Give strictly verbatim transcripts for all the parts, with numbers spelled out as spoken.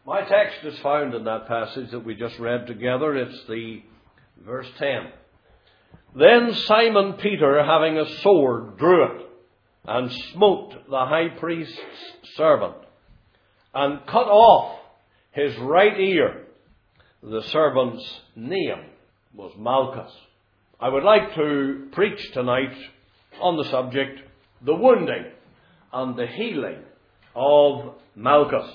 My text is found in that passage that we just read together. It's the verse ten. Then Simon Peter, having a sword, drew it, and smote the high priest's servant, and cut off his right ear. The servant's name was Malchus. I would like to preach tonight on the subject, the wounding and the healing of Malchus.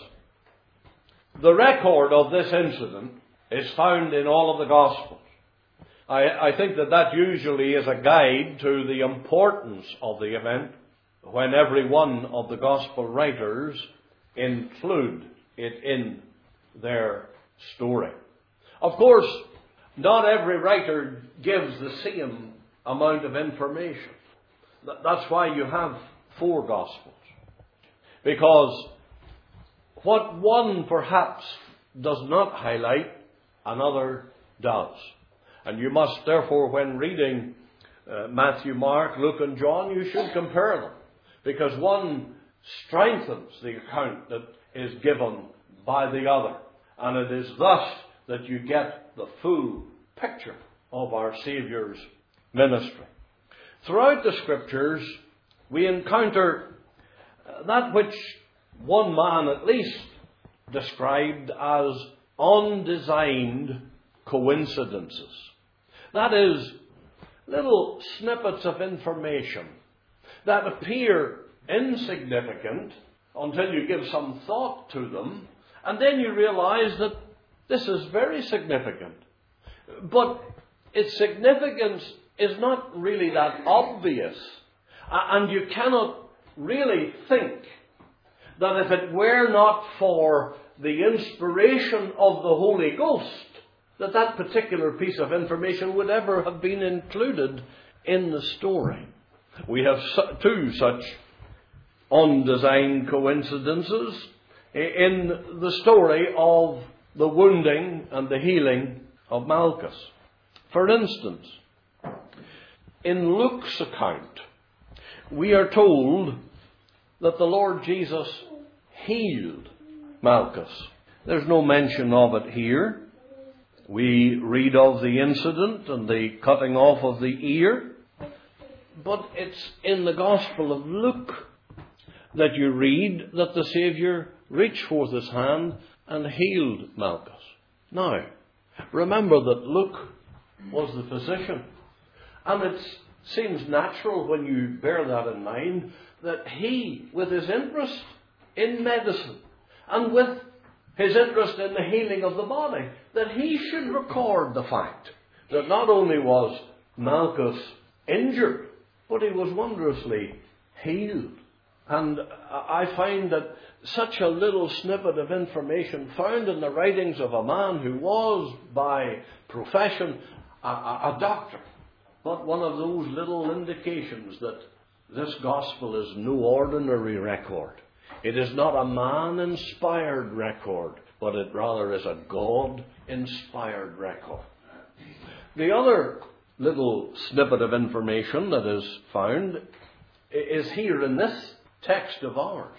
The record of this incident is found in all of the Gospels. I, I think that that usually is a guide to the importance of the event when every one of the Gospel writers include it in their story. Of course, not every writer gives the same amount of information. That's why you have four Gospels. Because what one perhaps does not highlight, another does. And you must therefore, when reading uh, Matthew, Mark, Luke and John, you should compare them. Because one strengthens the account that is given by the other. And it is thus that you get the full picture of our Saviour's ministry. Throughout the Scriptures, we encounter that which one man at least described as undesigned coincidences. That is, little snippets of information that appear insignificant until you give some thought to them, and then you realize that this is very significant. But its significance is not really that obvious, and you cannot really think that if it were not for the inspiration of the Holy Ghost, that that particular piece of information would ever have been included in the story. We have two such undesigned coincidences in the story of the wounding and the healing of Malchus. For instance, in Luke's account, we are told that the Lord Jesus healed Malchus. There's no mention of it here. We read of the incident and the cutting off of the ear, but it's in the Gospel of Luke that you read that the Saviour reached forth his hand and healed Malchus. Now, remember that Luke was the physician, and it seems natural when you bear that in mind that he, with his interest in medicine and with his interest in the healing of the body, that he should record the fact that not only was Malchus injured, but he was wondrously healed. And I find that such a little snippet of information found in the writings of a man who was by profession a, a, a doctor, but one of those little indications that this gospel is no ordinary record. It is not a man-inspired record, but it rather is a God-inspired record. The other little snippet of information that is found is here in this text of ours.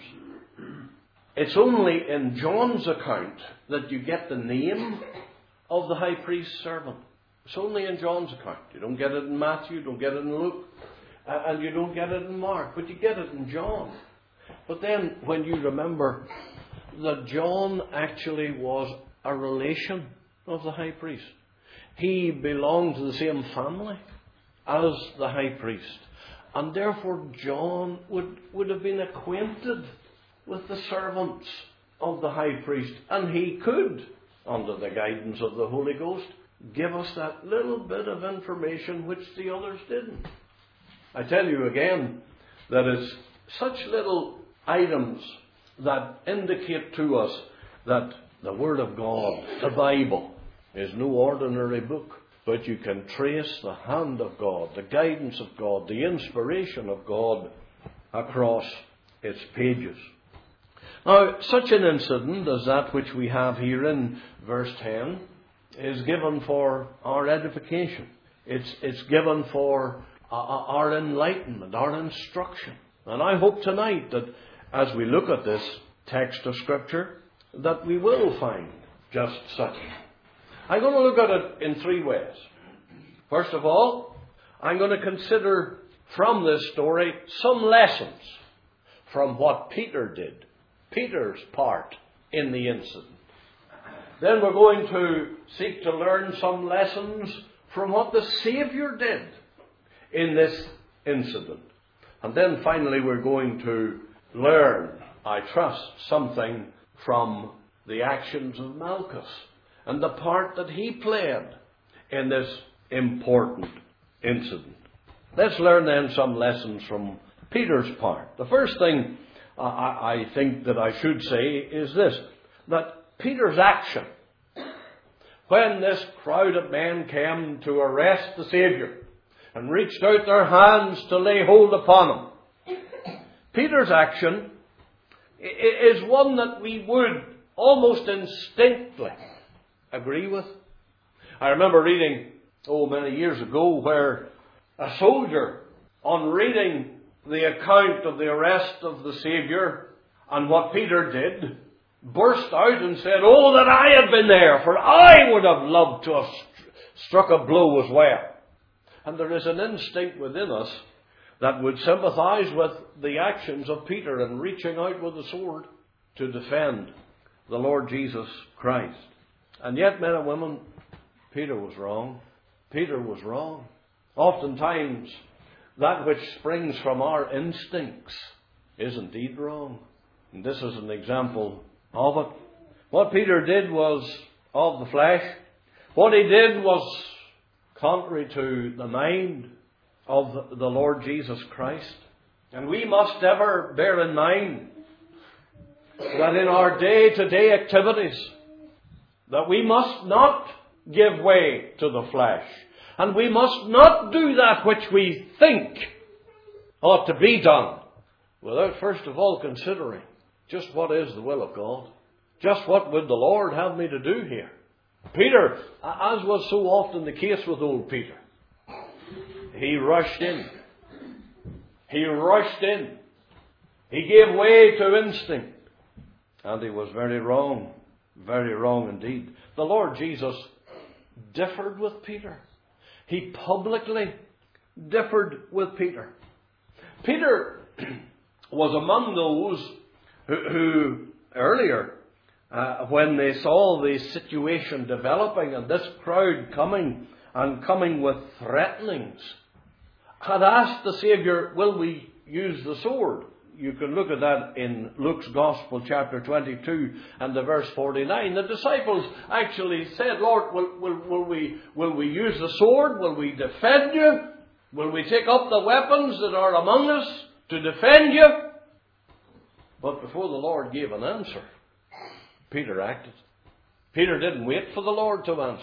It's only in John's account that you get the name of the high priest's servant. It's only in John's account. You don't get it in Matthew, you don't get it in Luke, and you don't get it in Mark, but you get it in John. But then when you remember that John actually was a relation of the high priest, he belonged to the same family as the high priest, and therefore John would, would have been acquainted with the servants of the high priest, and he could, under the guidance of the Holy Ghost, give us that little bit of information which the others didn't. I tell you again that it's such little items that indicate to us that the Word of God, the Bible, is no ordinary book, but you can trace the hand of God, the guidance of God, the inspiration of God across its pages. Now, such an incident as that which we have here in verse ten is given for our edification. It's, it's given for uh, our enlightenment, our instruction. And I hope tonight that as we look at this text of Scripture, that we will find just such. I'm going to look at it in three ways. First of all, I'm going to consider from this story some lessons from what Peter did, Peter's part in the incident. Then we're going to seek to learn some lessons from what the Saviour did in this incident. And then finally we're going to learn, I trust, something from the actions of Malchus and the part that he played in this important incident. Let's learn then some lessons from Peter's part. The first thing uh, I, I think that I should say is this, that Peter's action, when this crowd of men came to arrest the Saviour and reached out their hands to lay hold upon him, Peter's action is one that we would almost instinctively agree with. I remember reading, oh, many years ago, where a soldier, on reading the account of the arrest of the Saviour and what Peter did, burst out and said, "Oh, that I had been there, for I would have loved to have struck a blow as well." And there is an instinct within us that would sympathize with the actions of Peter in reaching out with the sword to defend the Lord Jesus Christ. And yet, men and women, Peter was wrong. Peter was wrong. Oftentimes, that which springs from our instincts is indeed wrong. And this is an example of it. What Peter did was of the flesh. What he did was contrary to the mind of the Lord Jesus Christ. And we must ever bear in mind that in our day-to-day activities, that we must not give way to the flesh. And we must not do that which we think ought to be done without first of all considering just what is the will of God. Just what would the Lord have me to do here? Peter, as was so often the case with old Peter, he rushed in. He rushed in. He gave way to instinct. And he was very wrong. Very wrong indeed. The Lord Jesus differed with Peter. He publicly differed with Peter. Peter was among those who, who earlier, uh, when they saw the situation developing and this crowd coming and coming with threatenings, had asked the Saviour, "Will we use the sword?" You can look at that in Luke's Gospel, chapter twenty-two, and the verse forty-nine. The disciples actually said, "Lord, will, will, will, we, will we use the sword? Will we defend you? Will we take up the weapons that are among us to defend you?" But before the Lord gave an answer, Peter acted. Peter didn't wait for the Lord to answer.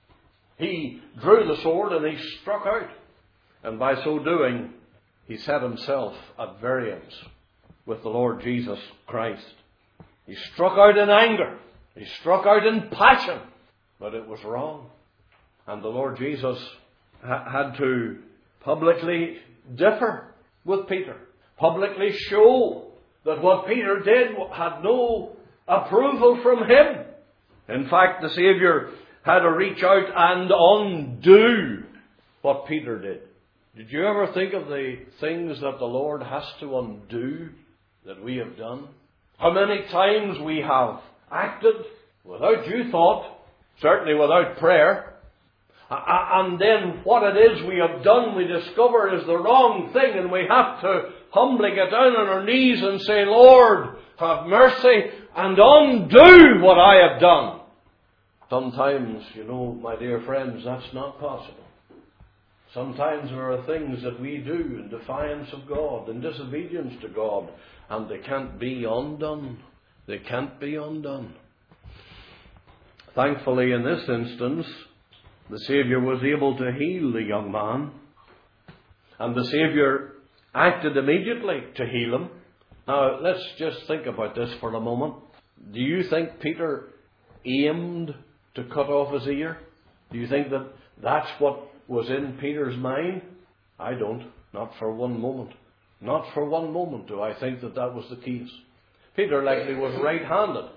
He drew the sword and he struck out. And by so doing, he set himself at variance with the Lord Jesus Christ. He struck out in anger. He struck out in passion. But it was wrong. And the Lord Jesus ha- had to publicly differ with Peter. Publicly show that what Peter did had no approval from him. In fact, the Saviour had to reach out and undo what Peter did. Did you ever think of the things that the Lord has to undo that we have done? How many times we have acted without due thought, certainly without prayer, and then what it is we have done we discover is the wrong thing, and we have to humbly get down on our knees and say, "Lord, have mercy and undo what I have done." Sometimes, you know, my dear friends, that's not possible. Sometimes there are things that we do in defiance of God, in disobedience to God, and they can't be undone. They can't be undone. Thankfully, in this instance, the Saviour was able to heal the young man, and the Saviour acted immediately to heal him. Now, let's just think about this for a moment. Do you think Peter aimed to cut off his ear? Do you think that that's what was in Peter's mind? I don't. Not for one moment. Not for one moment do I think that that was the case. Peter likely was right-handed.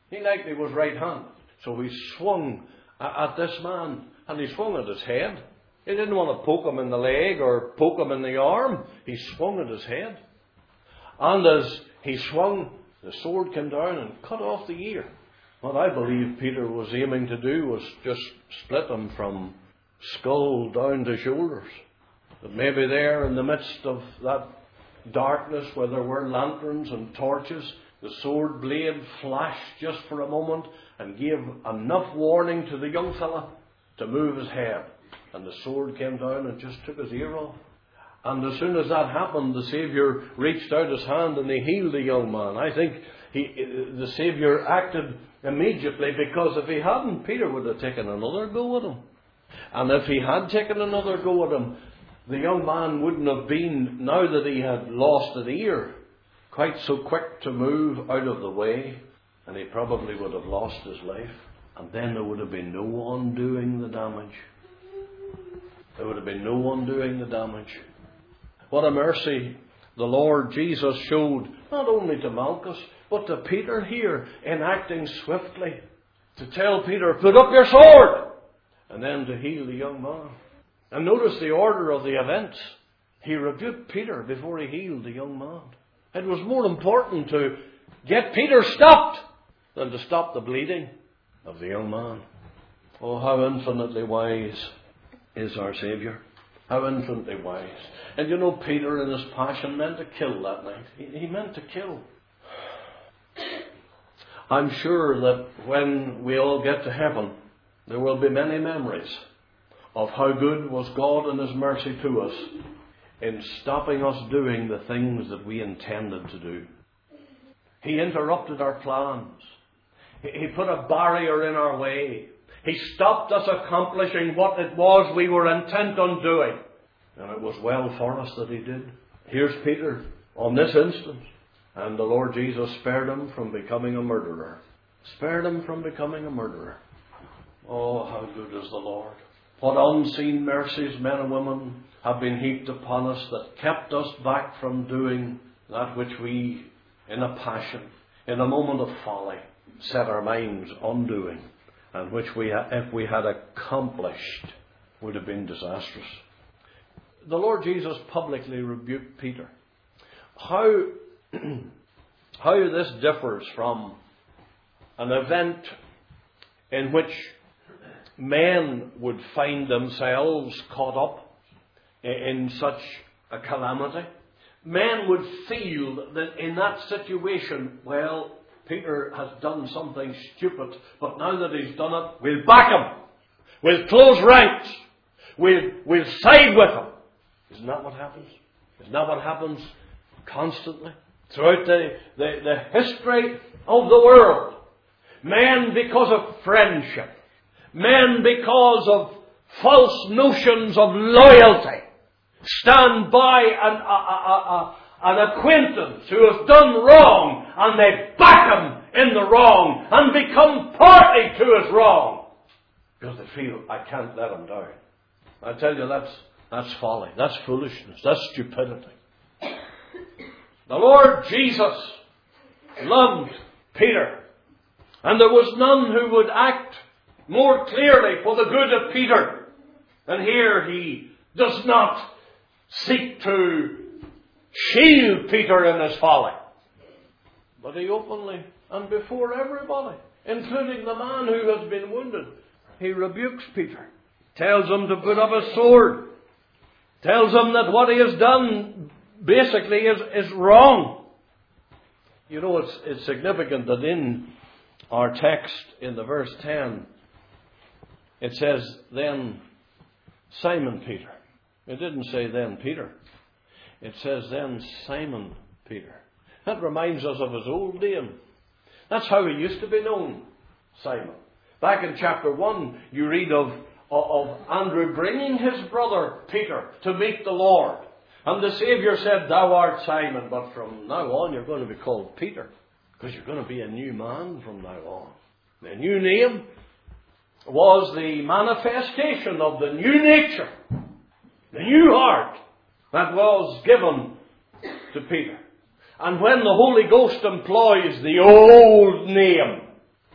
He likely was right-handed. So he swung at this man, and he swung at his head. He didn't want to poke him in the leg or poke him in the arm. He swung at his head. And as he swung, the sword came down and cut off the ear. What I believe Peter was aiming to do was just split him from skull down to shoulders. But maybe there in the midst of that darkness where there were lanterns and torches, the sword blade flashed just for a moment and gave enough warning to the young fella to move his head. And the sword came down and just took his ear off. And as soon as that happened, the Saviour reached out his hand and he healed the young man. I think he, the Saviour acted immediately, because if he hadn't, Peter would have taken another go at him. And if he had taken another go at him, the young man wouldn't have been, now that he had lost an ear, quite so quick to move out of the way, and he probably would have lost his life. And then there would have been no undoing the damage. There would have been no undoing the damage. What a mercy the Lord Jesus showed, not only to Malchus, but to Peter here, in acting swiftly to tell Peter, put up your sword, and then to heal the young man. And notice the order of the events. He rebuked Peter before he healed the young man. It was more important to get Peter stopped than to stop the bleeding of the young man. Oh, how infinitely wise is our Saviour. How infinitely wise. And you know, Peter in his passion meant to kill that night. He, he meant to kill. I'm sure that when we all get to heaven, there will be many memories of how good was God in His mercy to us in stopping us doing the things that we intended to do. He interrupted our plans. He put a barrier in our way. He stopped us accomplishing what it was we were intent on doing. And it was well for us that He did. Here's Peter on this instance. And the Lord Jesus spared him from becoming a murderer. Spared him from becoming a murderer. Oh, how good is the Lord. What unseen mercies, men and women, have been heaped upon us that kept us back from doing that which we, in a passion, in a moment of folly, set our minds on doing, and which we, if we had accomplished, would have been disastrous. The Lord Jesus publicly rebuked Peter. How, how this differs from an event in which men would find themselves caught up in such a calamity. Men would feel that in that situation, well, Peter has done something stupid, but now that he's done it, we'll back him. We'll close ranks. We'll, we'll side with him. Isn't that what happens? Isn't that what happens constantly? Throughout the, the, the history of the world. Men, because of friendship. Men, because of false notions of loyalty, stand by an, a, a, a, an acquaintance who has done wrong, and they back him in the wrong and become party to his wrong because they feel, I can't let him down. I tell you, that's that's folly, that's foolishness, that's stupidity. The Lord Jesus loved Peter, and there was none who would act more clearly for the good of Peter. And here he does not seek to shield Peter in his folly, but he openly and before everybody, including the man who has been wounded, he rebukes Peter, tells him to put up his sword, tells him that what he has done basically is, is wrong. You know, it's, it's significant that in our text in the verse ten, it says, then Simon Peter. It didn't say then Peter. It says then Simon Peter. That reminds us of his old name. That's how he used to be known, Simon. Back in chapter one, you read of, of Andrew bringing his brother Peter to meet the Lord. And the Saviour said, thou art Simon, but from now on you're going to be called Peter, because you're going to be a new man from now on. The new name was the manifestation of the new nature, the new heart that was given to Peter. And when the Holy Ghost employs the old name,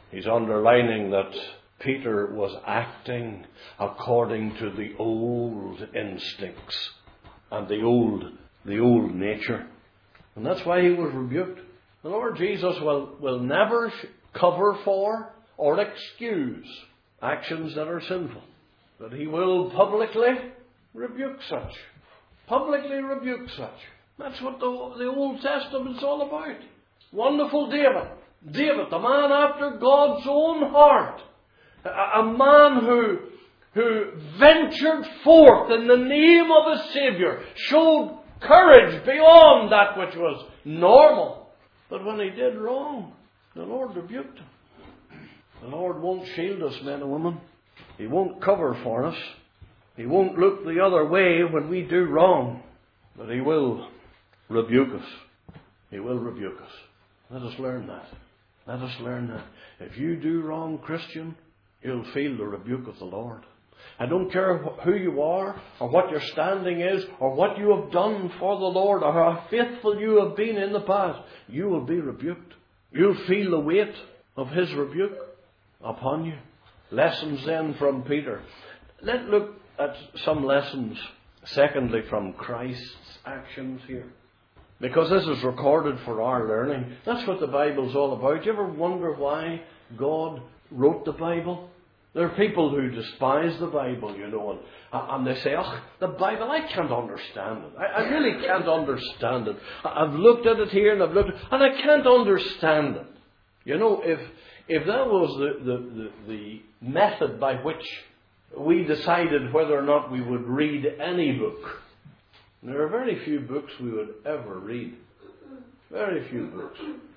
He's underlining that Peter was acting according to the old instincts and the old, the old nature. And that's why he was rebuked. The Lord Jesus will, will never cover for or excuse actions that are sinful. But he will publicly rebuke such. Publicly rebuke such. That's what the, the Old Testament's all about. Wonderful David. David, the man after God's own heart. A, a man who, who ventured forth in the name of his Saviour. Showed courage beyond that which was normal. But when he did wrong, the Lord rebuked him. The Lord won't shield us, men and women. He won't cover for us. He won't look the other way when we do wrong. But He will rebuke us. He will rebuke us. Let us learn that. Let us learn that. If you do wrong, Christian, you'll feel the rebuke of the Lord. I don't care who you are, or what your standing is, or what you have done for the Lord, or how faithful you have been in the past. You will be rebuked. You'll feel the weight of His rebuke upon you. Lessons then from Peter. Let's look at some lessons, secondly, from Christ's actions here. Because this is recorded for our learning. That's what the Bible's all about. You ever wonder why God wrote the Bible? There are people who despise the Bible, you know, and, and they say, oh, the Bible, I can't understand it. I, I really can't understand it. I've looked at it here and I've looked at it, and I can't understand it. You know, if if that was the, the, the, the method by which we decided whether or not we would read any book, there are very few books we would ever read. Very few books.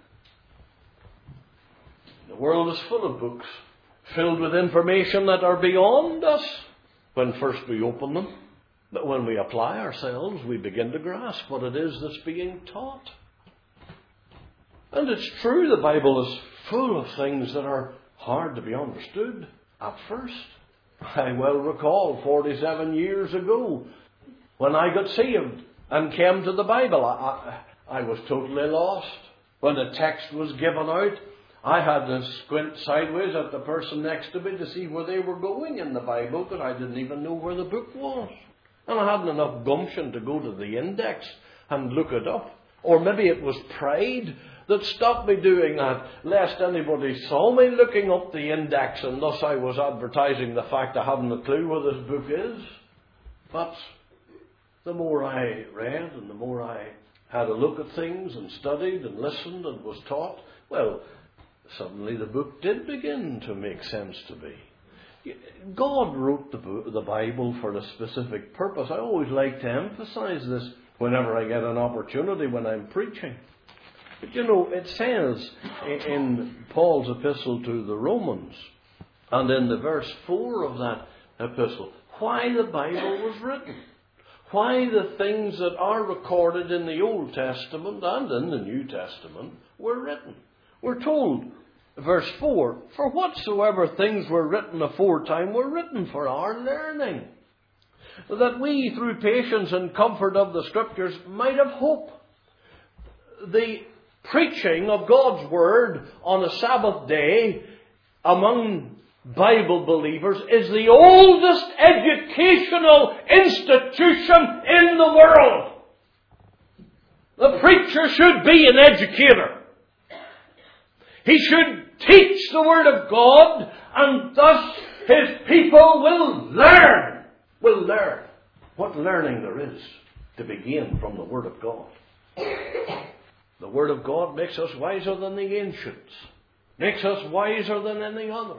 The world is full of books, filled with information that are beyond us when first we open them. But when we apply ourselves, we begin to grasp what it is that's being taught. And it's true, the Bible is full of things that are hard to be understood at first. I well recall forty-seven years ago when I got saved and came to the Bible. I, I, I was totally lost. When the text was given out, I had to squint sideways at the person next to me to see where they were going in the Bible, because I didn't even know where the book was. And I hadn't enough gumption to go to the index and look it up. Or maybe it was pride that stopped me doing that, lest anybody saw me looking up the index, and thus I was advertising the fact I haven't a clue where this book is. But the more I read and the more I had a look at things and studied and listened and was taught, well, suddenly the book did begin to make sense to me. God wrote the, book, the Bible for a specific purpose. I always like to emphasize this whenever I get an opportunity when I'm preaching. But you know, it says in Paul's epistle to the Romans, and in the verse four of that epistle, why the Bible was written. Why the things that are recorded in the Old Testament and in the New Testament were written. We're told, verse four, for whatsoever things were written aforetime were written for our learning, that we through patience and comfort of the Scriptures might have hope. The preaching of God's Word on a Sabbath day among Bible believers is the oldest educational institution in the world. The preacher should be an educator. He should teach the Word of God, and thus his people will learn. Will learn what learning there is to begin from the Word of God. The Word of God makes us wiser than the ancients. Makes us wiser than any others.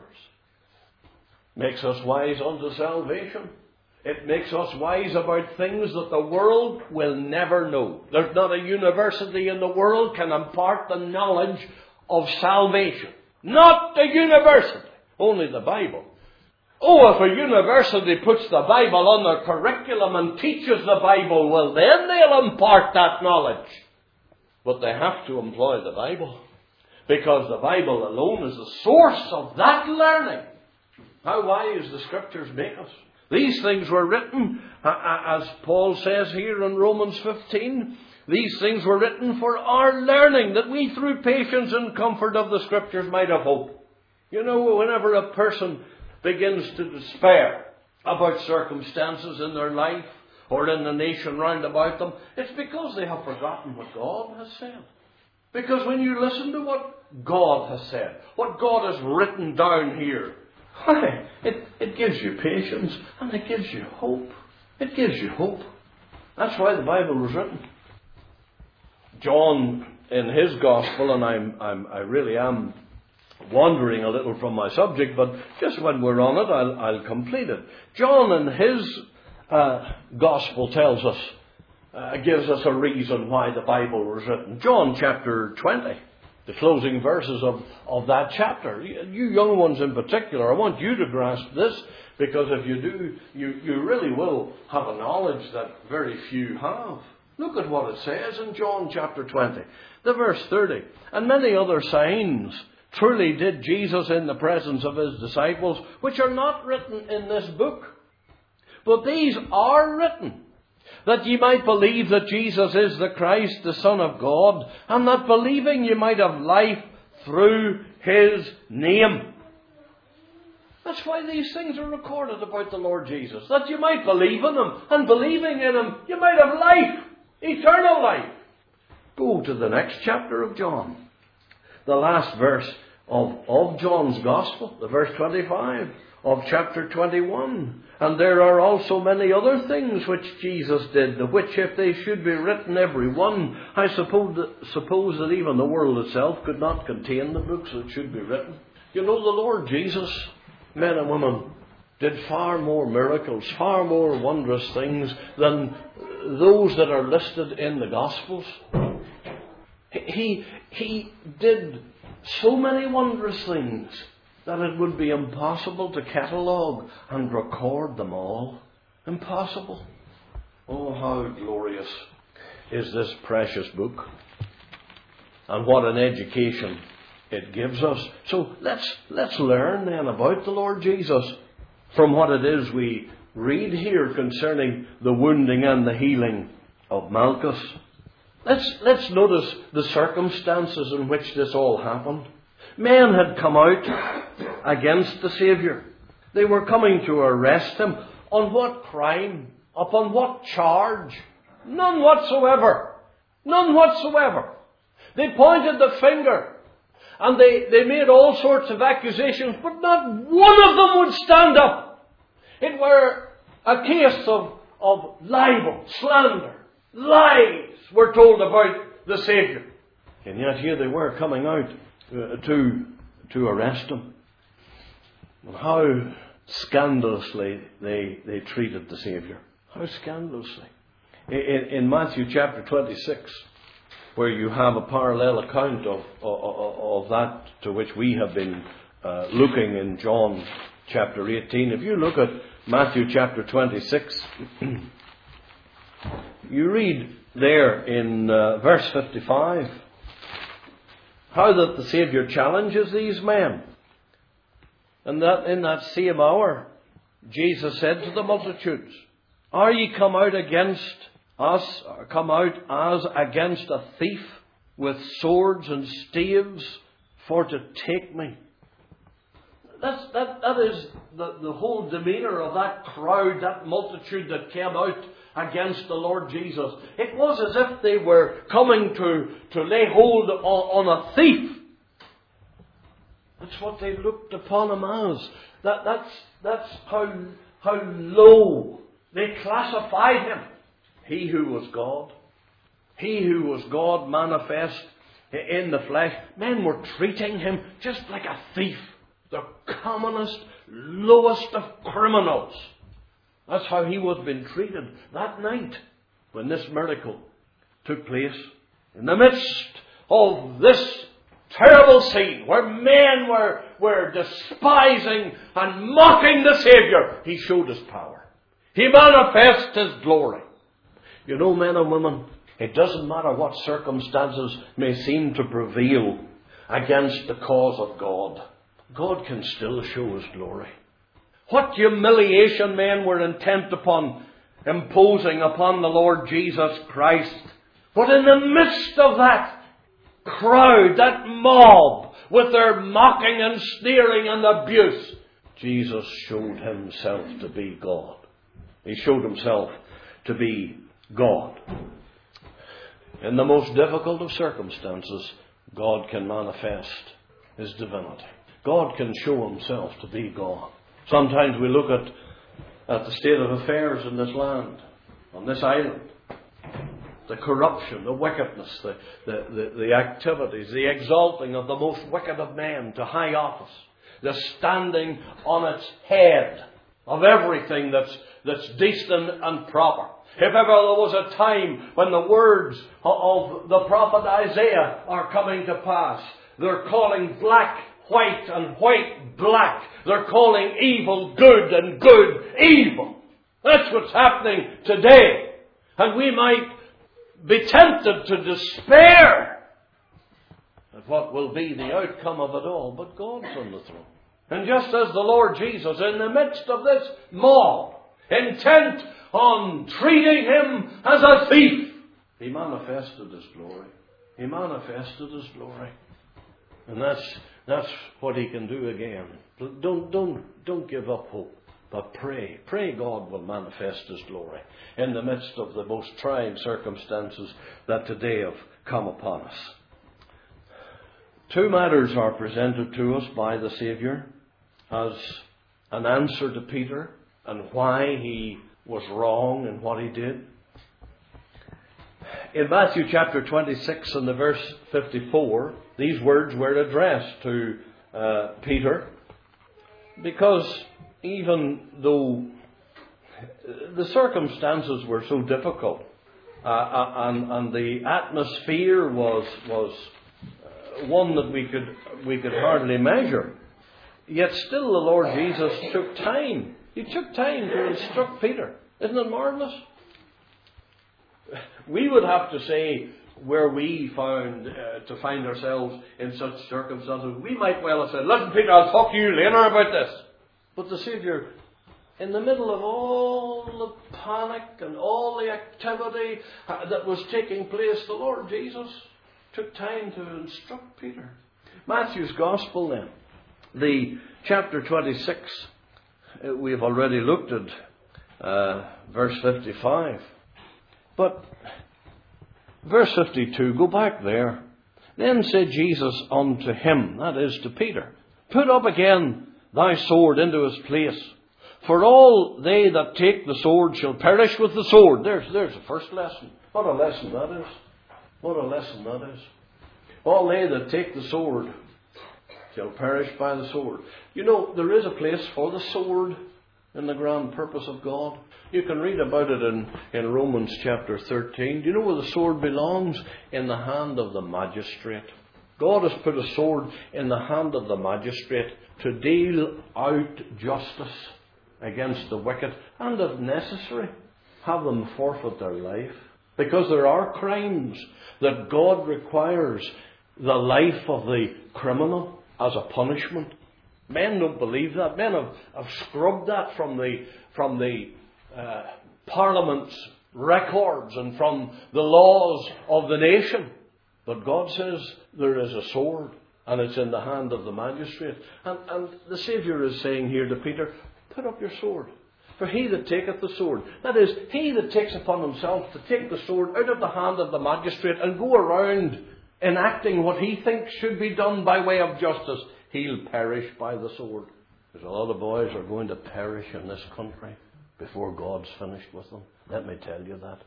Makes us wise unto salvation. It makes us wise about things that the world will never know. There's not a university in the world can impart the knowledge of salvation. Not the university. Only the Bible. Oh, if a university puts the Bible on their curriculum and teaches the Bible, well, then they'll impart that knowledge. But they have to employ the Bible, because the Bible alone is the source of that learning. How wise the Scriptures make us. These things were written, as Paul says here in Romans fifteen, these things were written for our learning, that we through patience and comfort of the Scriptures might have hope. You know, whenever a person begins to despair about circumstances in their life or in the nation round about them, it's because they have forgotten what God has said. Because when you listen to what God has said, what God has written down here, why, it, it gives you patience and it gives you hope. It gives you hope. That's why the Bible was written. John, in his Gospel, and I'm, I'm, I really am wandering a little from my subject, but just when we're on it, I'll, I'll complete it. John, in his uh, Gospel, tells us, uh, gives us a reason why the Bible was written. John chapter twenty, the closing verses of, of that chapter. You young ones in particular, I want you to grasp this, because if you do, you, you really will have a knowledge that very few have. Look at what it says in John chapter twenty, the verse thirty. And many other signs truly did Jesus in the presence of his disciples, which are not written in this book. But these are written, that ye might believe that Jesus is the Christ, the Son of God, and that believing ye might have life through his name. That's why these things are recorded about the Lord Jesus, that you might believe in him, and believing in him, you might have life, eternal life. Go to the next chapter of John, the last verse of, of John's Gospel, the verse twenty-five of chapter twenty-one. And there are also many other things which Jesus did, the which if they should be written every one, I suppose that, suppose that even the world itself could not contain the books that should be written. You know, the Lord Jesus, men and women, did far more miracles, far more wondrous things than those that are listed in the Gospels. He, he did so many wondrous things that it would be impossible to catalogue and record them all. Impossible. Oh, how glorious is this precious book. And what an education it gives us. So let's, let's learn then about the Lord Jesus from what it is we read here concerning the wounding and the healing of Malchus. Let's, let's notice the circumstances in which this all happened. Men had come out against the Saviour. They were coming to arrest him. On what crime? Upon what charge? None whatsoever. None whatsoever. They pointed the finger and they, they made all sorts of accusations, but not one of them would stand up. It were a case of, of libel, slander, lies were told about the Saviour. And yet here they were coming out uh, to, to arrest him. And how scandalously they, they treated the Saviour. How scandalously. In, in Matthew chapter twenty-six, where you have a parallel account of, of, of that to which we have been uh, looking in John chapter eighteen. If you look at Matthew chapter twenty-six, you read there in uh, verse fifty-five how that the Saviour challenges these men. And that in that same hour, Jesus said to the multitudes, "Are ye come out against us, or come out as against a thief with swords and staves for to take me?" That's, that, that is the, the whole demeanour of that crowd, that multitude that came out against the Lord Jesus. It was as if they were coming to, to lay hold on, on a thief. That's what they looked upon him as. That, that's that's how, how low they classified him. He who was God. He who was God manifest in the flesh. Men were treating him just like a thief. The commonest, lowest of criminals. That's how he was being treated that night when this miracle took place. In the midst of this terrible scene where men were, were despising and mocking the Saviour, he showed his power. He manifested his glory. You know, men and women, it doesn't matter what circumstances may seem to prevail against the cause of God. God can still show his glory. What humiliation men were intent upon imposing upon the Lord Jesus Christ. But in the midst of that crowd, that mob, with their mocking and sneering and abuse, Jesus showed himself to be God. He showed himself to be God. In the most difficult of circumstances, God can manifest his divinity. God can show himself to be God. Sometimes we look at, at the state of affairs in this land, on this island. The corruption, the wickedness, the, the, the, the activities, the exalting of the most wicked of men to high office. The standing on its head of everything that's, that's decent and proper. If ever there was a time when the words of the prophet Isaiah are coming to pass, they're calling black white and white black. They're calling evil good and good evil. That's what's happening today. And we might be tempted to despair at what will be the outcome of it all. But God's on the throne. And just as the Lord Jesus, in the midst of this mob, intent on treating him as a thief, he manifested his glory. He manifested his glory. And that's that's what he can do again. Don't don't don't give up hope, but pray. Pray God will manifest his glory in the midst of the most trying circumstances that today have come upon us. Two matters are presented to us by the Saviour as an answer to Peter and why he was wrong in what he did. In Matthew chapter twenty-six and the verse fifty-four, these words were addressed to uh, Peter, because even though the circumstances were so difficult uh, and, and the atmosphere was was uh, one that we could we could hardly measure, yet still the Lord Jesus took time. He took time to instruct Peter. Isn't it marvellous? We would have to say, where we found uh, to find ourselves in such circumstances, we might well have said, "Listen, Peter, I'll talk to you later about this." But the Saviour, in the middle of all the panic and all the activity that was taking place, the Lord Jesus took time to instruct Peter. Matthew's Gospel then, the chapter twenty-six, we have already looked at uh, verse fifty-five. But verse fifty-two, go back there. Then said Jesus unto him, that is to Peter, "Put up again thy sword into his place. For all they that take the sword shall perish with the sword." There's, there's the first lesson. What a lesson that is. What a lesson that is. All they that take the sword shall perish by the sword. You know, there is a place for the sword in the grand purpose of God. You can read about it in, in Romans chapter thirteen. Do you know where the sword belongs? In the hand of the magistrate. God has put a sword in the hand of the magistrate to deal out justice against the wicked, and if necessary, have them forfeit their life. Because there are crimes that God requires the life of the criminal as a punishment. Men don't believe that. Men have, have scrubbed that from the from the uh, Parliament's records and from the laws of the nation. But God says there is a sword, and it's in the hand of the magistrate. And, and the Saviour is saying here to Peter, put up your sword. For he that taketh the sword, that is, he that takes upon himself to take the sword out of the hand of the magistrate and go around enacting what he thinks should be done by way of justice, he'll perish by the sword. There's a lot of boys are going to perish in this country before God's finished with them. Let me tell you that.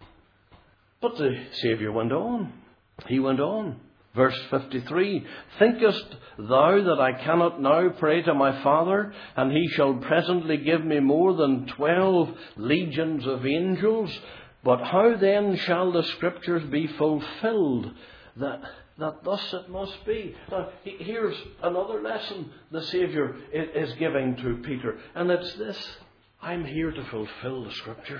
But the Saviour went on. He went on. Verse fifty-three, "Thinkest thou that I cannot now pray to my Father, and he shall presently give me more than twelve legions of angels? But how then shall the Scriptures be fulfilled, that that thus it must be?" Now, here's another lesson the Saviour is giving to Peter, and it's this: I'm here to fulfill the Scriptures.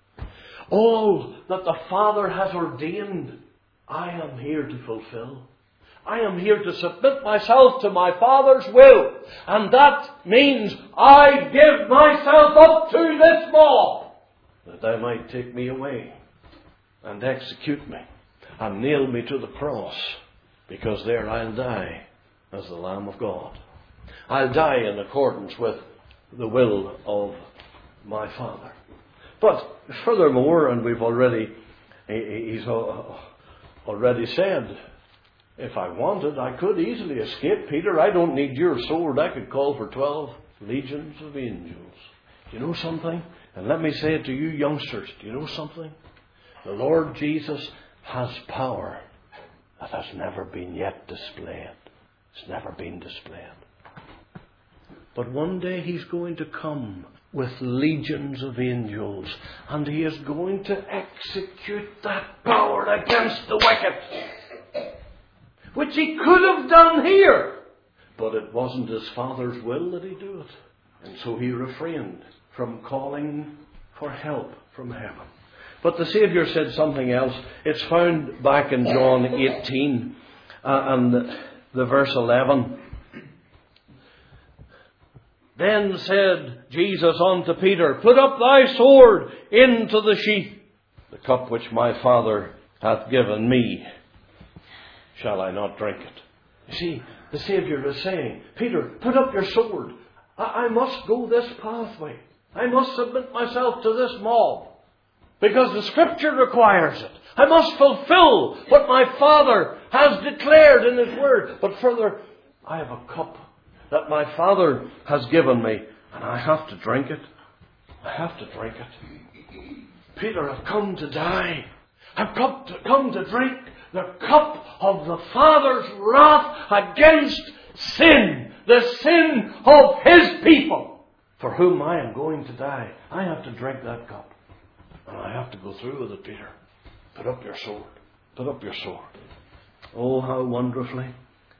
All that the Father has ordained, I am here to fulfill. I am here to submit myself to my Father's will. And that means I give myself up to this mob, that they might take me away and execute me and nail me to the cross, because there I'll die as the Lamb of God. I'll die in accordance with the will of my Father. But furthermore, and we've already, he's already said, if I wanted, I could easily escape, Peter. I don't need your sword. I could call for twelve legions of angels. Do you know something? And let me say it to you youngsters. Do you know something? The Lord Jesus has power that has never been yet displayed. It's never been displayed. But one day He's going to come with legions of angels, and He is going to execute that power against the wicked, which He could have done here. But it wasn't His Father's will that He do it. And so He refrained from calling for help from heaven. But the Saviour said something else. It's found back in John eighteen uh, and the, the verse eleven. Then said Jesus unto Peter, Put up thy sword into the sheath. The cup which my Father hath given me, shall I not drink it? You see, the Saviour is saying, Peter, put up your sword. I, I must go this pathway. I must submit myself to this mob, because the Scripture requires it. I must fulfill what my Father has declared in His Word. But further, I have a cup that my Father has given me, and I have to drink it. I have to drink it. Peter, I've come to die. I've come to, come to drink the cup of the Father's wrath against sin, the sin of His people, for whom I am going to die. I have to drink that cup. And I have to go through with it, Peter. Put up your sword. Put up your sword. Oh, how wonderfully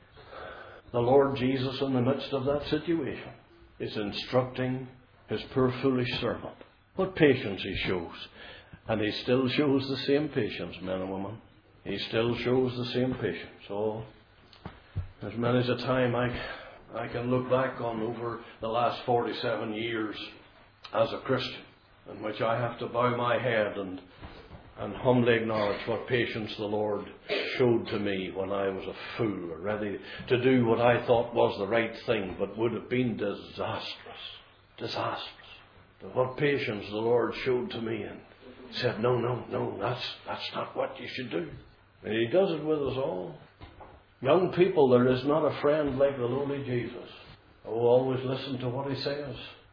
the Lord Jesus, in the midst of that situation, is instructing His poor foolish servant. What patience He shows. And He still shows the same patience, men and women. He still shows the same patience. Oh, there's many a time I, I can look back on over the last forty-seven years as a Christian, in which I have to bow my head and and humbly acknowledge what patience the Lord showed to me when I was a fool, ready to do what I thought was the right thing, but would have been disastrous. Disastrous. But what patience the Lord showed to me, and said, no, no, no, that's, that's not what you should do. And He does it with us all. Young people, there is not a friend like the lowly Jesus. Oh, always listen to what He says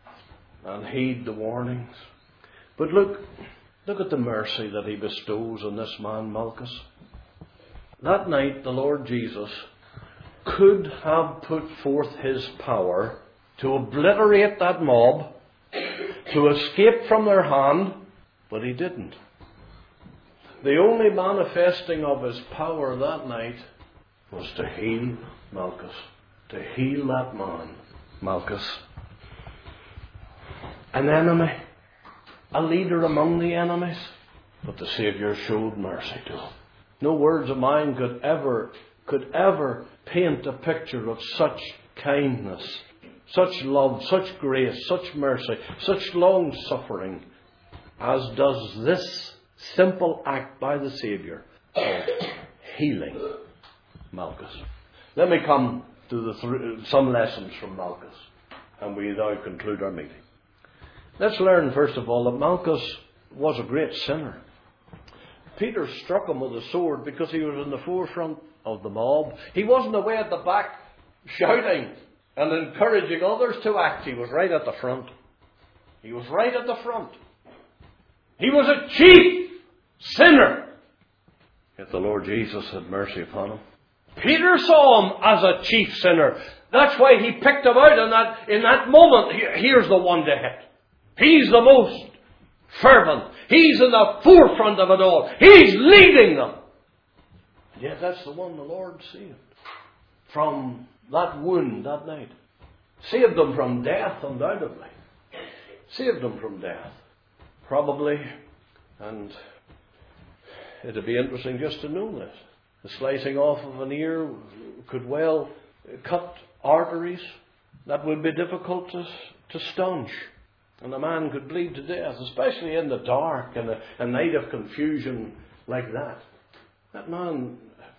and heed the warnings. But look, look at the mercy that He bestows on this man Malchus. That night the Lord Jesus could have put forth His power to obliterate that mob, to escape from their hand, but He didn't. The only manifesting of His power that night was to heal Malchus, to heal that man, Malchus. An enemy, a leader among the enemies, but the Saviour showed mercy to him. No words of mine could ever, could ever paint a picture of such kindness, such love, such grace, such mercy, such long suffering, as does this simple act by the Saviour of healing Malchus. Let me come to the th- some lessons from Malchus, and we now conclude our meeting. Let's learn, first of all, that Malchus was a great sinner. Peter struck him with a sword because he was in the forefront of the mob. He wasn't away at the back shouting and encouraging others to act. He was right at the front. He was right at the front. He was a chief sinner. Yet the Lord Jesus had mercy upon him. Peter saw him as a chief sinner. That's why he picked him out in that, in that moment. Here's the one to hit. He's the most fervent. He's in the forefront of it all. He's leading them. And yet that's the one the Lord saved from that wound that night. Saved them from death, undoubtedly. Saved them from death. Probably, and it'd be interesting just to know this. The slicing off of an ear could well cut arteries that would be difficult to, to staunch. And a man could bleed to death, especially in the dark and a, a night of confusion like that. That man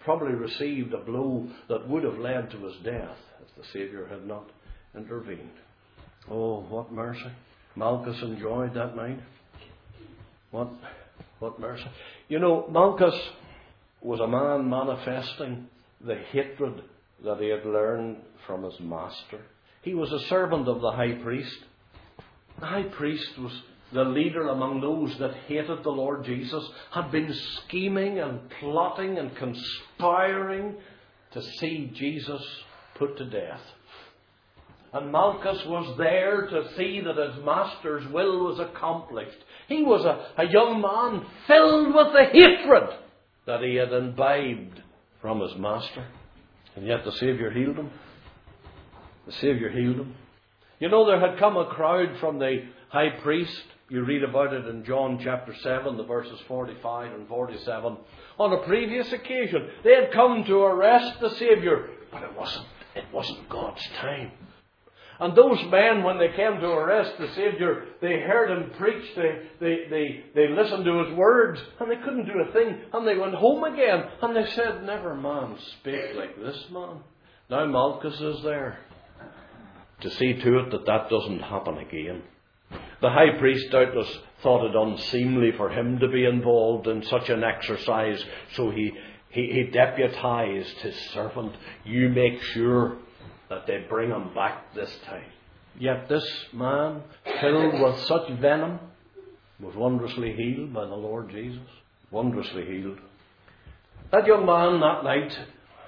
probably received a blow that would have led to his death if the Saviour had not intervened. Oh, what mercy. Malchus enjoyed that night. What, what mercy. You know, Malchus was a man manifesting the hatred that he had learned from his master. He was a servant of the high priest. The high priest was the leader among those that hated the Lord Jesus, had been scheming and plotting and conspiring to see Jesus put to death. And Malchus was there to see that his master's will was accomplished. He was a, a young man filled with the hatred that he had imbibed from his master. And yet the Saviour healed him. The Saviour healed him. You know, there had come a crowd from the high priest. You read about it in John chapter seven, the verses forty-five and forty-seven. On a previous occasion, they had come to arrest the Saviour, but it wasn't, it wasn't God's time. And those men, when they came to arrest the Saviour, they heard him preach, they, they, they, they listened to his words, and they couldn't do a thing, and they went home again, and they said, never man spake like this man. Now Malchus is there to see to it that that doesn't happen again. The high priest doubtless thought it unseemly for him to be involved in such an exercise, so he, he, he deputized his servant, you make sure that they bring him back this time. Yet this man, filled with such venom, was wondrously healed by the Lord Jesus. Wondrously healed. That young man that night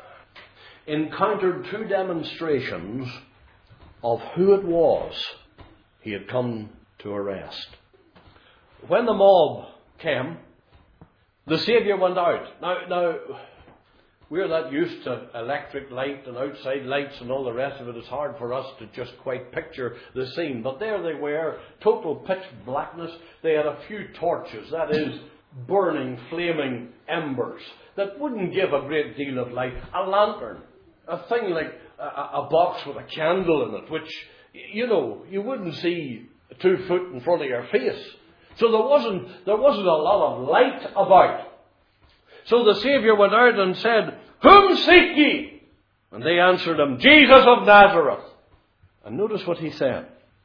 encountered two demonstrations of who it was he had come to arrest. When the mob came, the Saviour went out. Now, now we're that used to electric light and outside lights and all the rest of it. It's hard for us to just quite picture the scene. But there they were, total pitch blackness. They had a few torches, that is, burning, flaming embers that wouldn't give a great deal of light. A lantern, a thing like a, a box with a candle in it, which, you know, you wouldn't see two foot in front of your face. So there wasn't, there wasn't a lot of light about. So the Saviour went out and said, whom seek ye? And they answered him, Jesus of Nazareth. And notice what he said.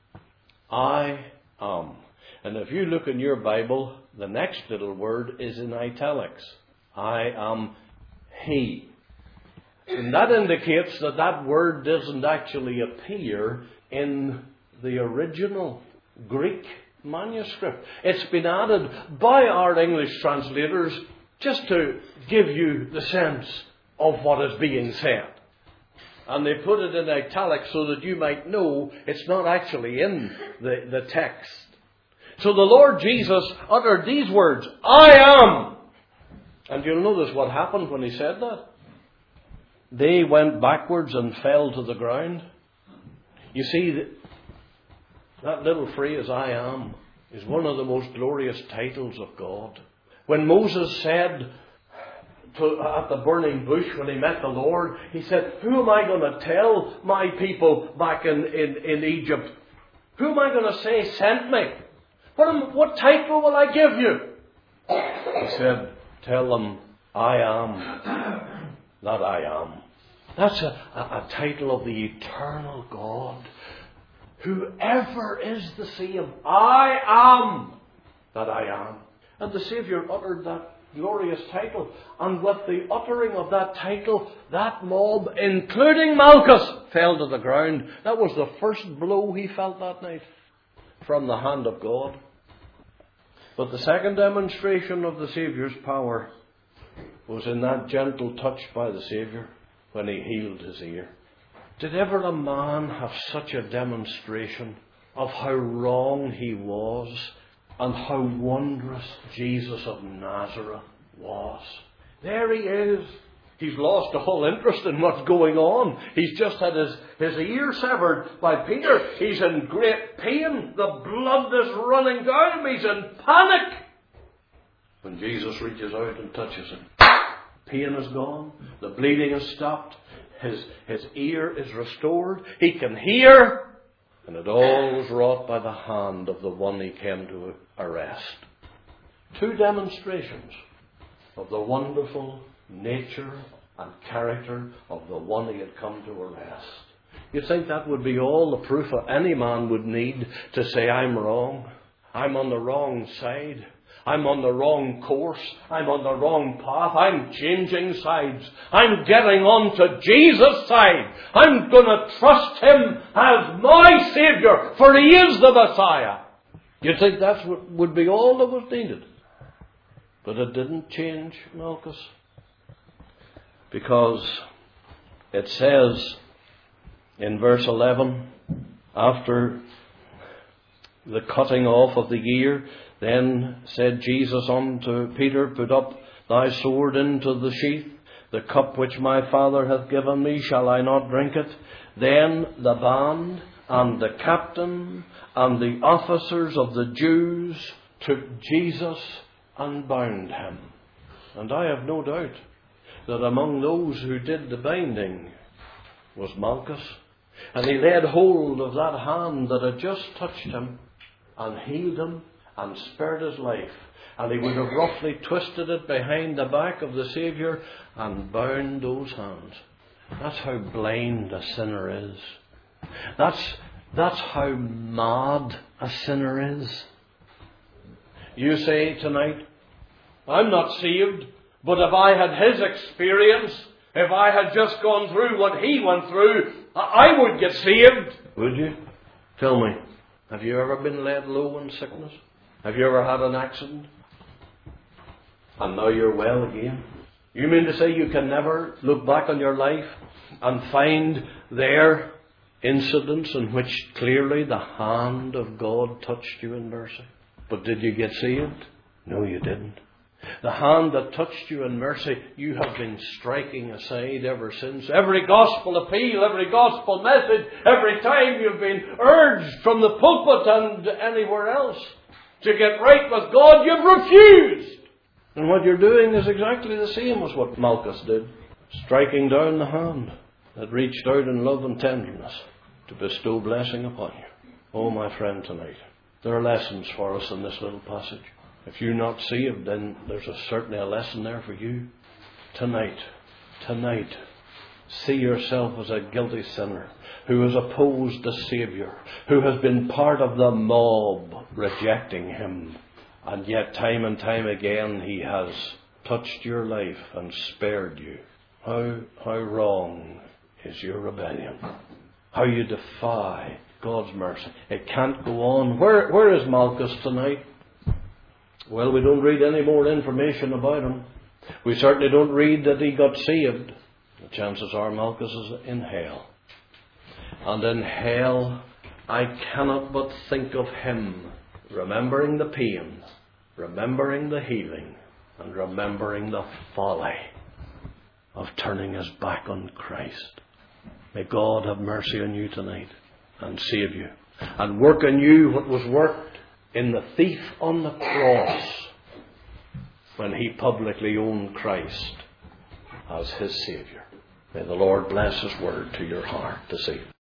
I am. And if you look in your Bible, the next little word is in italics. I am he. And that indicates that that word doesn't actually appear in the original Greek manuscript. It's been added by our English translators just to give you the sense of what is being said. And they put it in italics so that you might know it's not actually in the, the text. So the Lord Jesus uttered these words, I am. And you'll notice what happened when he said that. They went backwards and fell to the ground. You see, that little phrase, I am, is one of the most glorious titles of God. When Moses said to, at the burning bush when he met the Lord, he said, who am I going to tell my people back in, in, in Egypt? Who am I going to say sent me? What, am, what title will I give you? He said, tell them, I am that I am. That's a, a, a title of the eternal God. Whoever is the same, I am that I am. And the Saviour uttered that glorious title. And with the uttering of that title, that mob, including Malchus, fell to the ground. That was the first blow he felt that night from the hand of God. But the second demonstration of the Saviour's power was in that gentle touch by the Saviour when he healed his ear. Did ever a man have such a demonstration of how wrong he was and how wondrous Jesus of Nazareth was? There he is. He's lost all interest in what's going on. He's just had his, his ear severed by Peter. He's in great pain. The blood is running down him. He's in panic. When Jesus reaches out and touches him, pain is gone. The bleeding has stopped. His, his ear is restored. He can hear. And it all was wrought by the hand of the one he came to arrest. Two demonstrations of the wonderful nature and character of the one he had come to arrest. You'd think that would be all the proof any man would need to say, I'm wrong. I'm on the wrong side. I'm on the wrong course. I'm on the wrong path. I'm changing sides. I'm getting on to Jesus' side. I'm going to trust him as my Saviour, for he is the Messiah. You'd think that would be all that was needed. But it didn't change Malchus. Because it says in verse eleven, after the cutting off of the ear, then said Jesus unto Peter, put up thy sword into the sheath. The cup which my Father hath given me, shall I not drink it? Then the band and the captain and the officers of the Jews took Jesus and bound him. And I have no doubt that among those who did the binding was Malchus. And he laid hold of that hand that had just touched him and healed him and spared his life. And he would have roughly twisted it behind the back of the Saviour and bound those hands. That's how blind a sinner is. That's, that's how mad a sinner is. You say tonight, I'm not saved, but if I had his experience, if I had just gone through what he went through, I would get saved. Would you? Tell me, have you ever been laid low in sickness? Have you ever had an accident? And now you're well again? You mean to say you can never look back on your life and find there incidents in which clearly the hand of God touched you in mercy? But did you get saved? No, you didn't. The hand that touched you in mercy, you have been striking aside ever since. Every gospel appeal, every gospel message, every time you've been urged from the pulpit and anywhere else to get right with God, you've refused. And what you're doing is exactly the same as what Malchus did. Striking down the hand that reached out in love and tenderness to bestow blessing upon you. Oh, my friend, tonight, there are lessons for us in this little passage. If you're not saved, then there's a, certainly a lesson there for you. Tonight, tonight, see yourself as a guilty sinner who has opposed the Saviour, who has been part of the mob rejecting him. And yet time and time again he has touched your life and spared you. How, how wrong is your rebellion. How you defy God's mercy. It can't go on. Where, where is Malchus tonight? Well, we don't read any more information about him. We certainly don't read that he got saved. The chances are Malchus is in hell. And in hell, I cannot but think of him remembering the pain, remembering the healing, and remembering the folly of turning his back on Christ. May God have mercy on you tonight and save you and work in you what was worked in the thief on the cross when he publicly owned Christ as his Saviour. May the Lord bless his word to your heart this evening.